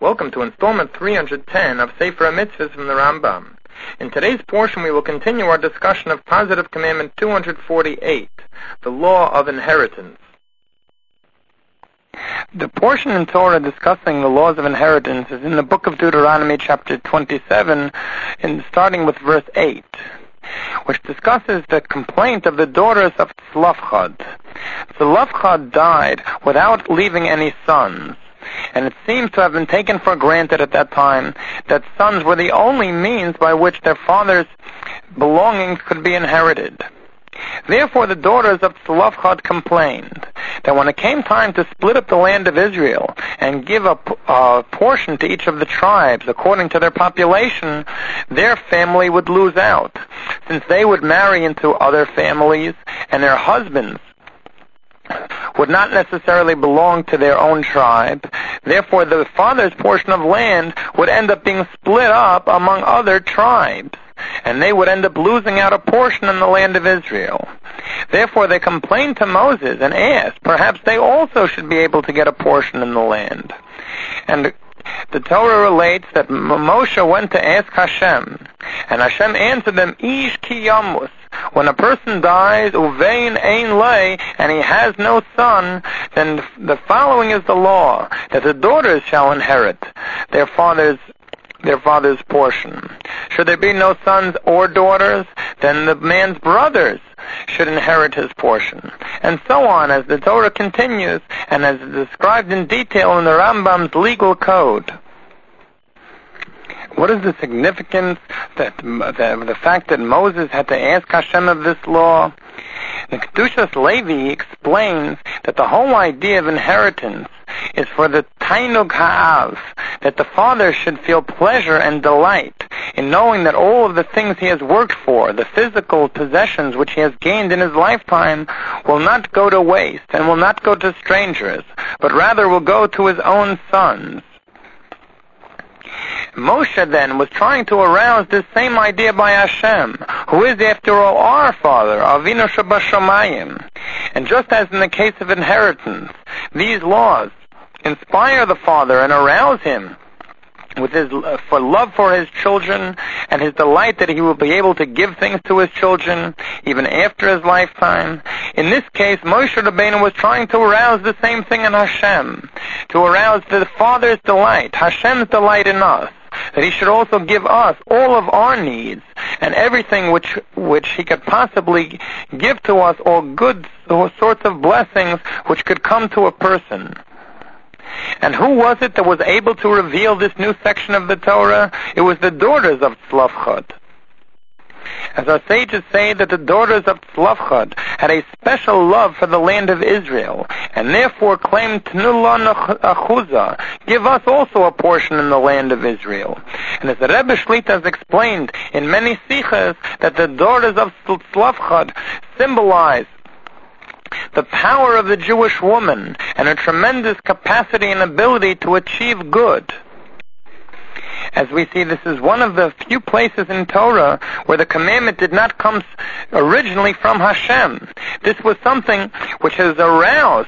Welcome to installment 310 of Sefer HaMitzvahs from the Rambam. In today's portion we will continue our discussion of Positive Commandment 248, the Law of Inheritance. The portion in Torah discussing the laws of inheritance is in the book of Deuteronomy chapter 27, starting with verse 8, which discusses the complaint of the daughters of Tzlafchad. Tzlafchad died without leaving any sons, and it seems to have been taken for granted at that time that sons were the only means by which their father's belongings could be inherited. Therefore the daughters of Tzlafchad complained that when it came time to split up the land of Israel and give a portion to each of the tribes according to their population, their family would lose out, since they would marry into other families and their husbands would not necessarily belong to their own tribe. Therefore the father's portion of land would end up being split up among other tribes, and they would end up losing out a portion in the land of Israel. Therefore they complained to Moses and asked, perhaps they also should be able to get a portion in the land. And the Torah relates that Moshe went to ask Hashem, and Hashem answered them, Ish ki yamus. When a person dies, uvein ein lei, and he has no son, then the following is the law, that the daughters shall inherit their father's portion. Should there be no sons or daughters, then the man's brothers should inherit his portion. And so on, as the Torah continues, and as described in detail in the Rambam's legal code. What is the significance that the fact that Moses had to ask Hashem of this law? The Kedushas Levi explains that the whole idea of inheritance is for the Tainug Ha'av, that the father should feel pleasure and delight in knowing that all of the things he has worked for, the physical possessions which he has gained in his lifetime, will not go to waste and will not go to strangers, but rather will go to his own sons. Moshe then was trying to arouse this same idea by Hashem, who is after all our Father, Avinu Shebashamayim. And just as in the case of inheritance, these laws inspire the father and arouse him with his for love for his children and his delight that he will be able to give things to his children even after his lifetime. In this case, Moshe Rabbeinu was trying to arouse the same thing in Hashem, to arouse the Father's delight, Hashem's delight in us, that he should also give us all of our needs and everything which he could possibly give to us, all good sorts of blessings which could come to a person. And who was it that was able to reveal this new section of the Torah? It was the daughters of Tzlafchad. As our sages say that the daughters of Tzlafchad had a special love for the land of Israel, and therefore claimed Tnu lanu achuzah, give us also a portion in the land of Israel. And as the Rebbe Shlita has explained in many sichas, that the daughters of Tzlafchad symbolize the power of the Jewish woman and her tremendous capacity and ability to achieve good. As we see, this is one of the few places in Torah where the commandment did not come originally from Hashem. This was something which is aroused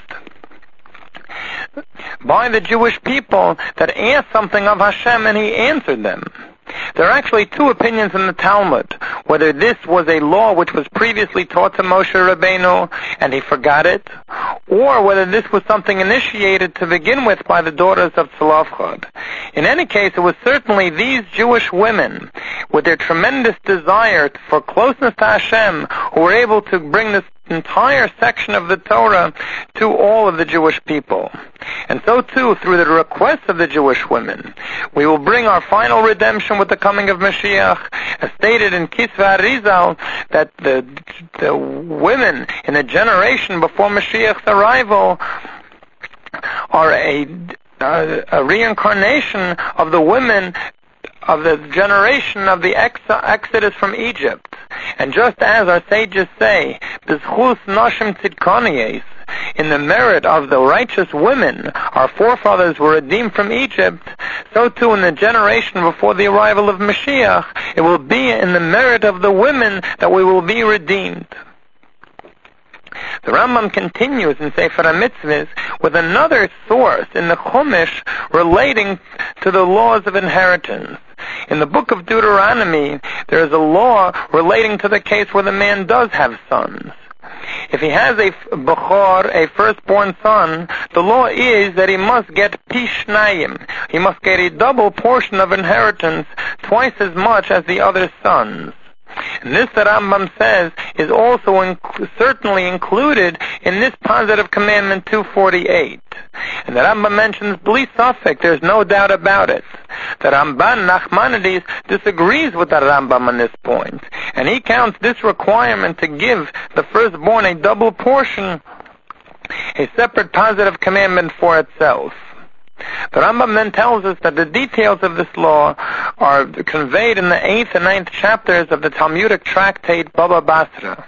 by the Jewish people that asked something of Hashem and he answered them. There are actually two opinions in the Talmud, whether this was a law which was previously taught to Moshe Rabbeinu and he forgot it, or whether this was something initiated to begin with by the daughters of Tzlafchad. In any case, it was certainly these Jewish women, with their tremendous desire for closeness to Hashem, who were able to bring this entire section of the Torah to all of the Jewish people. And so too, through the requests of the Jewish women, we will bring our final redemption with the coming of Mashiach, as stated in Kisva Arizal, that the women in the generation before Mashiach's arrival are a reincarnation of the women of the generation of the exodus from Egypt. And just as our sages say, B'zchus Noshim Tzidkoniyes, in the merit of the righteous women, our forefathers were redeemed from Egypt, so too in the generation before the arrival of Mashiach, it will be in the merit of the women that we will be redeemed. The Rambam continues in Sefer HaMitzvahs with another source in the Chumash relating to the laws of inheritance. In the book of Deuteronomy, there is a law relating to the case where the man does have sons. If he has a bechor, a firstborn son, the law is that he must get pishnayim. He must get a double portion of inheritance, twice as much as the other sons. And this, the Rambam says, is also certainly included in this positive commandment 248. And the Rambam mentions bli safek, there's no doubt about it. The Ramban Nachmanides disagrees with the Rambam on this point, and he counts this requirement to give the firstborn a double portion a separate positive commandment for itself. The Rambam then tells us that the details of this law are conveyed in the 8th and 9th chapters of the Talmudic tractate Baba Basra.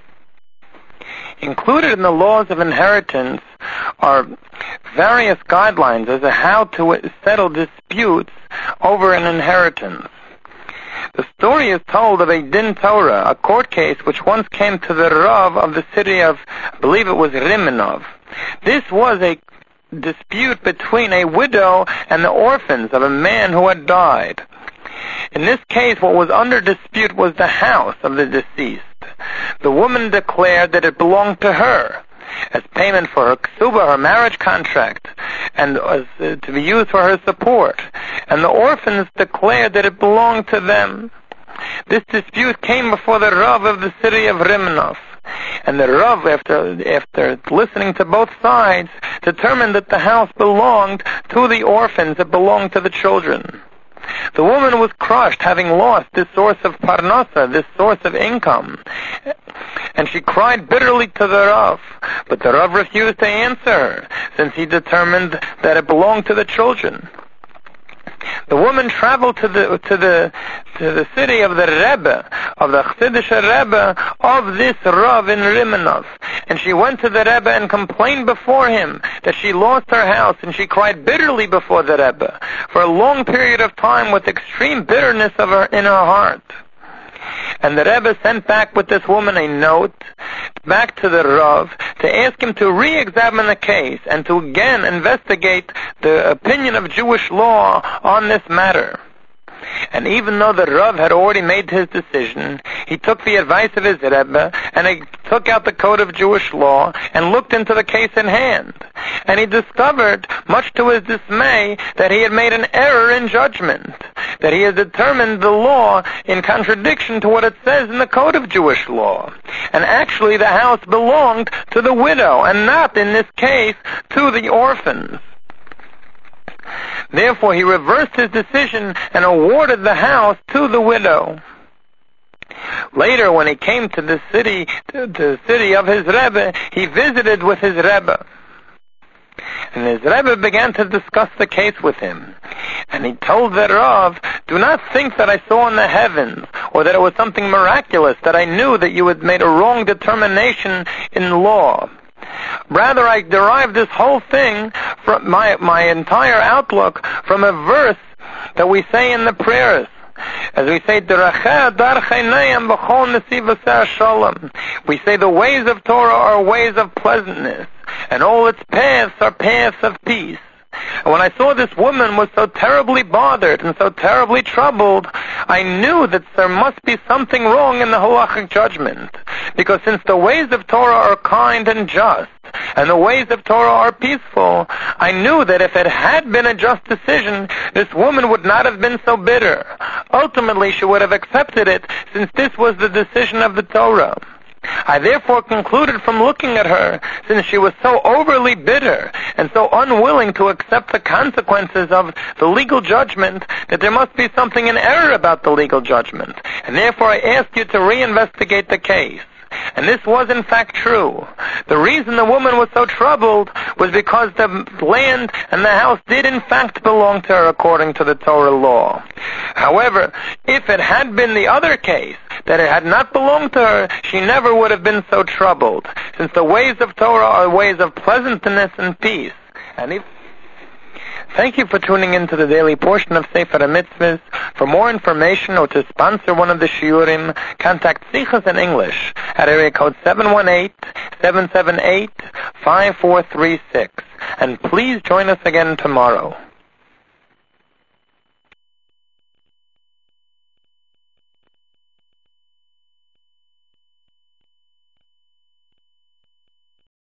Included in the laws of inheritance are various guidelines as to how to settle disputes over an inheritance. The story is told of a Din Torah, a court case which once came to the Rav of the city of, I believe it was Rimenov. This was a dispute between a widow and the orphans of a man who had died. In this case, what was under dispute was the house of the deceased. The woman declared that it belonged to her as payment for her ksuba, her marriage contract, and to be used for her support. And the orphans declared that it belonged to them. This dispute came before the Rav of the city of Rimenov. And the Rav, after listening to both sides, determined that the house belonged to the orphans, it belonged to the children. The woman was crushed, having lost this source of parnasa, this source of income. And she cried bitterly to the Rav, but the Rav refused to answer her, since he determined that it belonged to the children. The woman traveled to the city of the Rebbe, of the Chassidish Rebbe of this Rav in Rimenov, and she went to the Rebbe and complained before him that she lost her house, and she cried bitterly before the Rebbe for a long period of time with extreme bitterness in her heart. And the Rebbe sent back with this woman a note back to the Rav to ask him to re-examine the case and to again investigate the opinion of Jewish law on this matter. And even though the Rav had already made his decision, he took the advice of his Rebbe and he took out the code of Jewish law and looked into the case in hand. And he discovered, much to his dismay, that he had made an error in judgment, that he had determined the law in contradiction to what it says in the code of Jewish law. And actually the house belonged to the widow and not, in this case, to the orphans. Therefore, he reversed his decision and awarded the house to the widow. Later, when he came to the city of his Rebbe, he visited with his Rebbe. And his Rebbe began to discuss the case with him. And he told the Rav, "Do not think that I saw in the heavens, or that it was something miraculous, that I knew that you had made a wrong determination in law. Rather, I derived this whole thing from my entire outlook from a verse that we say in the prayers. As we say, we say the ways of Torah are ways of pleasantness, and all its paths are paths of peace. And when I saw this woman was so terribly bothered and so terribly troubled, I knew that there must be something wrong in the halachic judgment. Because since the ways of Torah are kind and just, and the ways of Torah are peaceful, I knew that if it had been a just decision, this woman would not have been so bitter. Ultimately, she would have accepted it, since this was the decision of the Torah. I therefore concluded from looking at her, since she was so overly bitter and so unwilling to accept the consequences of the legal judgment, that there must be something in error about the legal judgment. And therefore I asked you to reinvestigate the case." And this was in fact true. The reason the woman was so troubled was because the land and the house did in fact belong to her according to the Torah law. However, if it had been the other case, that it had not belonged to her, she never would have been so troubled, since the ways of Torah are ways of pleasantness and peace. And Thank you for tuning in to the daily portion of Sefer HaMitzvahs. For more information or to sponsor one of the shiurim, contact Sichos in English at area code 718-778-5436. And please join us again tomorrow.